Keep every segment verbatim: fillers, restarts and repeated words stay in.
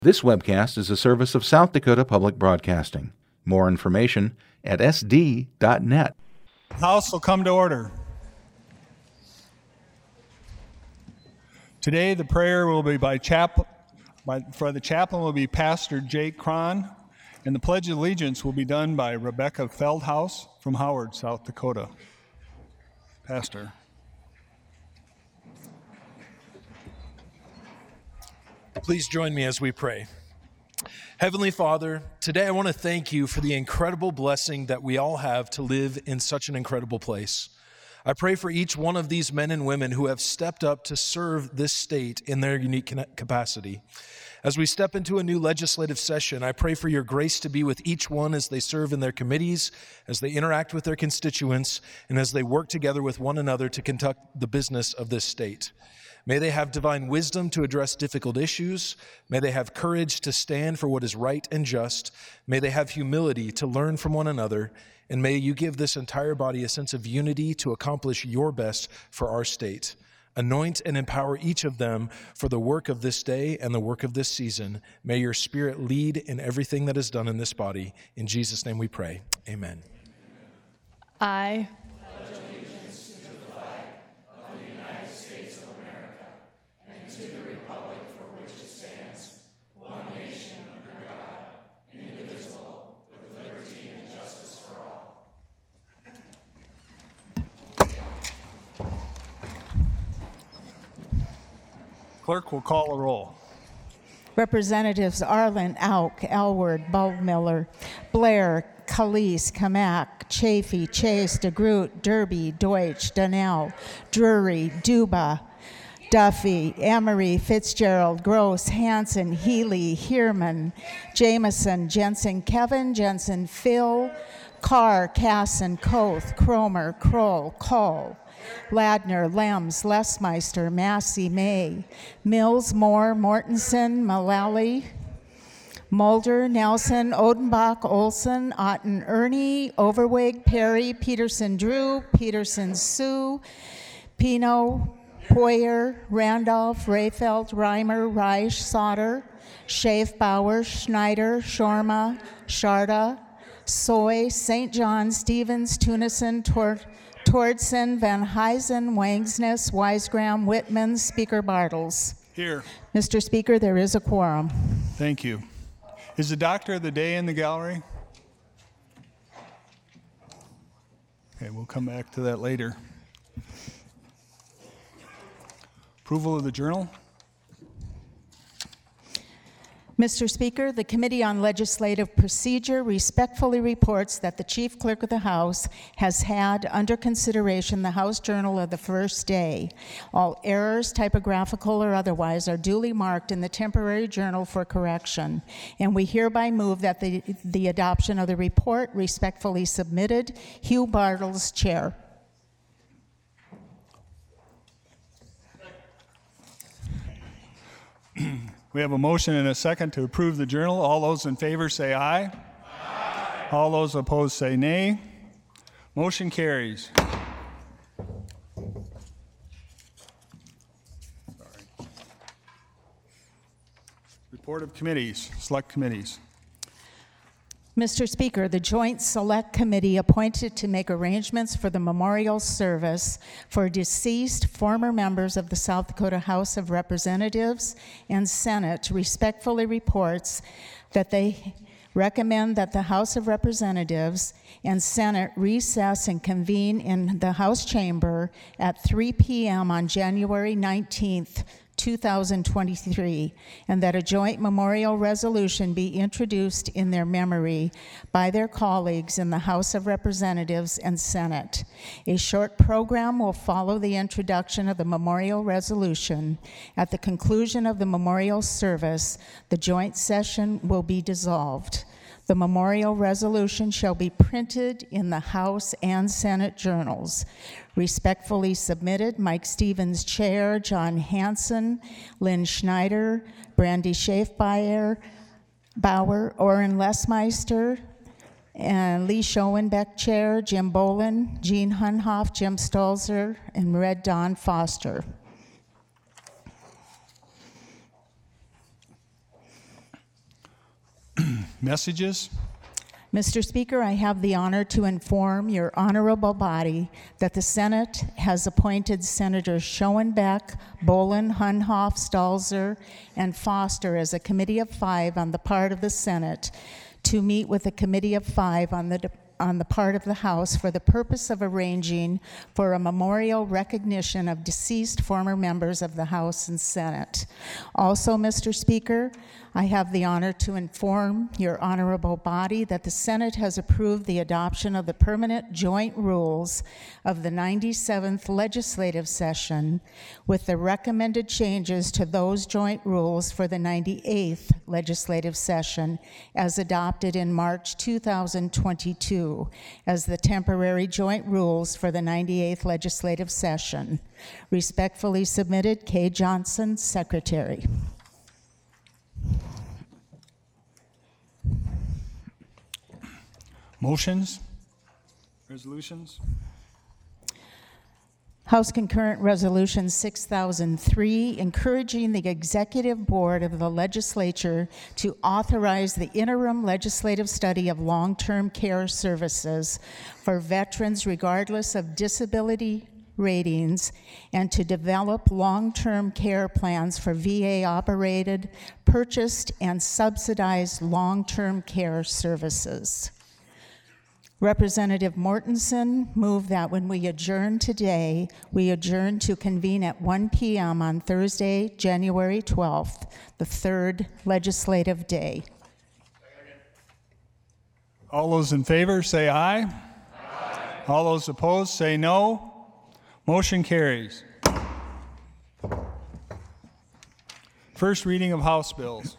This webcast is a service of South Dakota Public Broadcasting. More information at s d dot net. House will come to order. Today the prayer will be by chap by, for the chaplain will be Pastor Jake Cron, and the Pledge of Allegiance will be done by Rebecca Feldhaus from Howard, South Dakota. Pastor. Please join me as we pray. Heavenly Father, today I want to thank you for the incredible blessing that we all have to live in such an incredible place. I pray for each one of these men and women who have stepped up to serve this state in their unique capacity. As we step into a new legislative session, I pray for your grace to be with each one as they serve in their committees, as they interact with their constituents, and as they work together with one another to conduct the business of this state. May they have divine wisdom to address difficult issues. May they have courage to stand for what is right and just. May they have humility to learn from one another. And may you give this entire body a sense of unity to accomplish your best for our state. Anoint and empower each of them for the work of this day and the work of this season. May your Spirit lead in everything that is done in this body. In Jesus' name we pray. Amen. I Clerk will call a roll. Representatives Arlen, Auk, Elward, Bulbmiller, Blair, Calise, Kamak, Chafee, Chase, DeGroot, Derby, Deutsch, Donnell, Drury, Duba, Duffy, Emery, Fitzgerald, Gross, Hanson, Healy, Heerman, Jameson, Jensen, Kevin, Jensen, Phil, Carr, Casson, Koth, Cromer, Kroll, Cole, Ladner, Lems, Lesmeister, Massey, May, Mills, Moore, Mortensen, Mullally, Mulder, Nelson, Odenbach, Olson, Otten, Ernie, Overweg, Perry, Peterson, Drew, Peterson, Sue, Pino, Poyer, Randolph, Rayfeld, Reimer, Reich, Sauter, Schaefbauer, Schneider, Shorma, Sharda, Soy, Saint John, Stevens, Tunison, Tor- Tordson, Van Huysen, Wangsness, Wisegram, Whitman, Speaker Bartles. Here. Mister Speaker, there is a quorum. Thank you. Is the doctor of the day in the gallery? Okay, we'll come back to that later. Approval of the journal? Mister Speaker, the Committee on Legislative Procedure respectfully reports that the Chief Clerk of the House has had under consideration the House Journal of the first day. All errors, typographical or otherwise, are duly marked in the temporary journal for correction, and we hereby move that the, the adoption of the report respectfully submitted. Hugh Bartles, Chair. We have a motion and a second to approve the journal. All those in favor say aye. Aye. All those opposed say nay. Motion carries. Sorry. Report of committees, select committees. Mister Speaker, the Joint Select Committee appointed to make arrangements for the memorial service for deceased former members of the South Dakota House of Representatives and Senate respectfully reports that they recommend that the House of Representatives and Senate recess and convene in the House chamber at three p.m. on January nineteenth, two thousand twenty-three, and that a joint memorial resolution be introduced in their memory by their colleagues in the House of Representatives and Senate. A short program will follow the introduction of the memorial resolution. At the conclusion of the memorial service, the joint session will be dissolved. The memorial resolution shall be printed in the House and Senate journals. Respectfully submitted, Mike Stevens, Chair, John Hanson, Lynn Schneider, Brandy Schaefbauer, Bauer, Orrin Lesmeister, and Lee Schoenbeck, Chair, Jim Bolin, Jean Hunhoff, Jim Stolzer, and Red Dawn Foster. Messages. Mister Speaker, I have the honor to inform your honorable body that the Senate has appointed Senators Schoenbeck, Bolin, Hunhoff, Stalzer, and Foster as a committee of five on the part of the Senate to meet with a committee of five on the on the part of the House for the purpose of arranging for a memorial recognition of deceased former members of the House and Senate. Also, Mister Speaker, I have the honor to inform your honorable body that the Senate has approved the adoption of the permanent joint rules of the ninety-seventh legislative session with the recommended changes to those joint rules for the ninety-eighth legislative session as adopted in March two thousand twenty-two as the temporary joint rules for the ninety-eighth legislative session. Respectfully submitted, Kay Johnson, Secretary. Motions, resolutions. House Concurrent Resolution six thousand three, encouraging the Executive Board of the Legislature to authorize the interim legislative study of long-term care services for veterans regardless of disability ratings and to develop long-term care plans for V A-operated, purchased, and subsidized long-term care services. Representative Mortensen moved that when we adjourn today, we adjourn to convene at one p m on Thursday, January twelfth, the third legislative day. All those in favor say aye. Aye. All those opposed say no. Motion carries. First reading of House bills.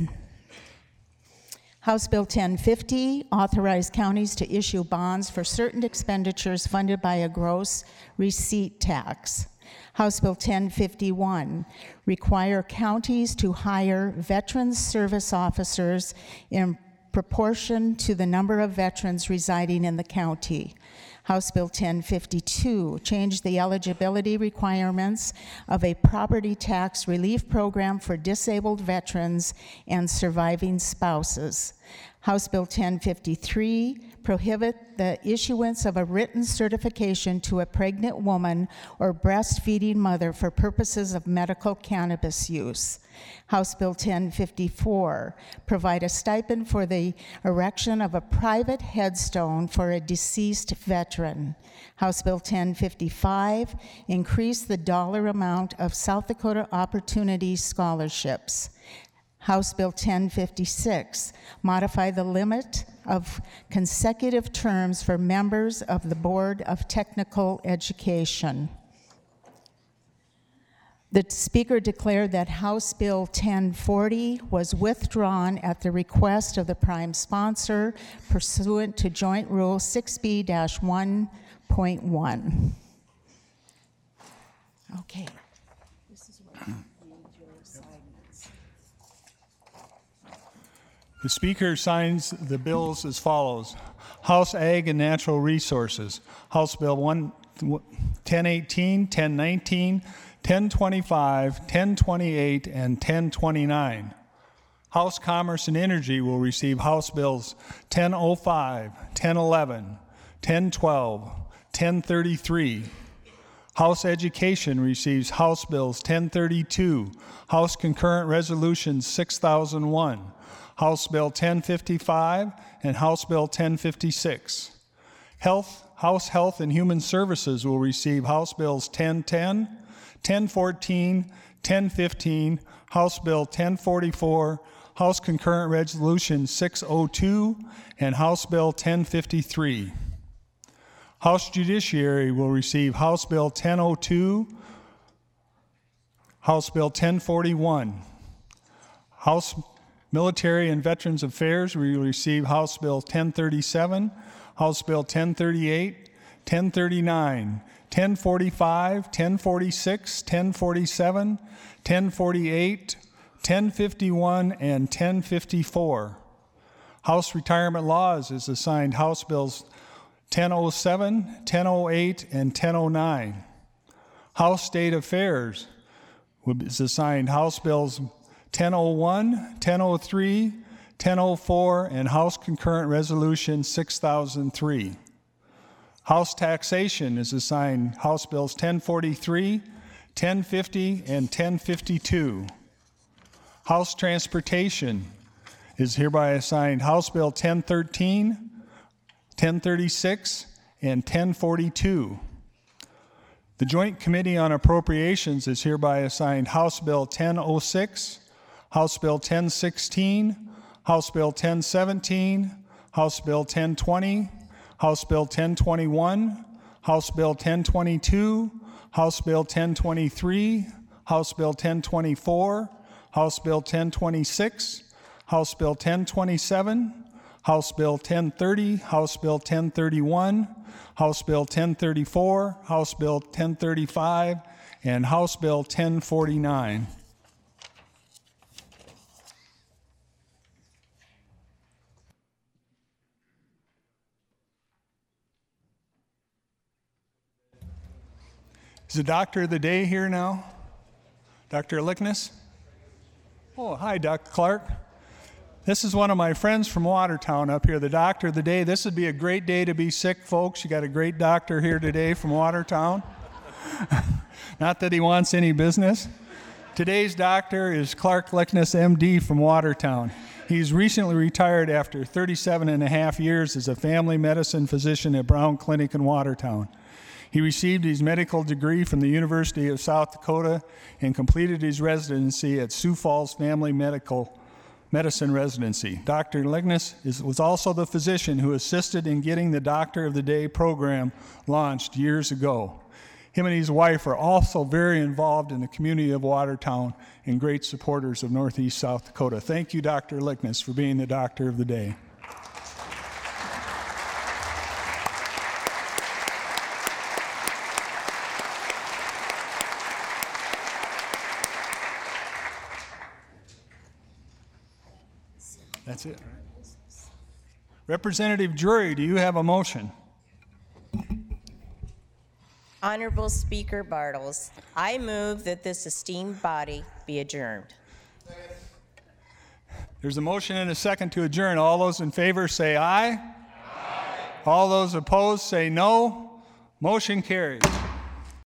House Bill ten fifty, authorize counties to issue bonds for certain expenditures funded by a gross receipt tax. House Bill ten fifty-one, require counties to hire Veterans Service Officers in proportion to the number of veterans residing in the county. House Bill ten fifty-two, change the eligibility requirements of a property tax relief program for disabled veterans and surviving spouses. House Bill ten fifty-three, prohibit the issuance of a written certification to a pregnant woman or breastfeeding mother for purposes of medical cannabis use. House Bill ten fifty-four, provide a stipend for the erection of a private headstone for a deceased veteran. House Bill ten fifty-five, increase the dollar amount of South Dakota Opportunity Scholarships. House Bill ten fifty-six, modify the limit of consecutive terms for members of the Board of Technical Education. The Speaker declared that House Bill ten forty was withdrawn at the request of the prime sponsor pursuant to Joint Rule six B one point one. Okay. This is what you need your assignments. The Speaker signs the bills as follows. House Ag and Natural Resources, House Bill ten eighteen, ten nineteen, ten twenty-five, ten twenty-eight, and ten twenty-nine. House Commerce and Energy will receive House Bills ten oh five, ten eleven, ten twelve, ten thirty-three. House Education receives House Bills ten thirty-two, House Concurrent Resolution six thousand one, House Bill ten fifty-five, and House Bill ten fifty-six. Health, House Health and Human Services will receive House Bills ten ten, ten fourteen, ten fifteen, House Bill ten forty-four, House Concurrent Resolution six oh two, and House Bill ten fifty-three. House Judiciary will receive House Bill ten oh two, House Bill ten forty-one. House Military and Veterans Affairs will receive House Bill ten thirty-seven, House Bill ten thirty-eight, ten thirty-nine, ten forty-five, ten forty-six, ten forty-seven, ten forty-eight, ten fifty-one, and ten fifty-four. House Retirement Laws is assigned House Bills ten oh seven, ten oh eight, and ten oh nine. House State Affairs is assigned House Bills ten oh one, ten oh three, ten oh four, and House Concurrent Resolution six thousand three. House Taxation is assigned House Bills ten forty-three, ten fifty, and ten fifty-two. House Transportation is hereby assigned House Bill ten thirteen, ten thirty-six, and ten forty-two. The Joint Committee on Appropriations is hereby assigned House Bill ten oh six, House Bill ten sixteen, House Bill ten seventeen, House Bill ten twenty, House Bill ten twenty-one, House Bill ten twenty-two, House Bill ten twenty-three, House Bill ten twenty-four, House Bill ten twenty-six, House Bill ten twenty-seven, House Bill ten thirty, House Bill ten thirty-one, House Bill ten thirty-four, House Bill ten thirty-five, and House Bill ten forty-nine. Is the doctor of the day here now? Doctor Lickness? Oh, hi, Doctor Clark. This is one of my friends from Watertown up here, the doctor of the day. This would be a great day to be sick, folks. You got a great doctor here today from Watertown. Not that he wants any business. Today's doctor is Clark Lickness, M D from Watertown. He's recently retired after thirty-seven and a half years as a family medicine physician at Brown Clinic in Watertown. He received his medical degree from the University of South Dakota and completed his residency at Sioux Falls Family Medical Medicine Residency. Doctor Lickness is, was also the physician who assisted in getting the Doctor of the Day program launched years ago. Him and his wife are also very involved in the community of Watertown and great supporters of Northeast South Dakota. Thank you, Doctor Lickness, for being the Doctor of the Day. That's it, right? Representative Drury, do you have a motion? Honorable Speaker Bartles, I move that this esteemed body be adjourned. There's a motion and a second to adjourn. All those in favor say aye. Aye. All those opposed say no. Motion carries.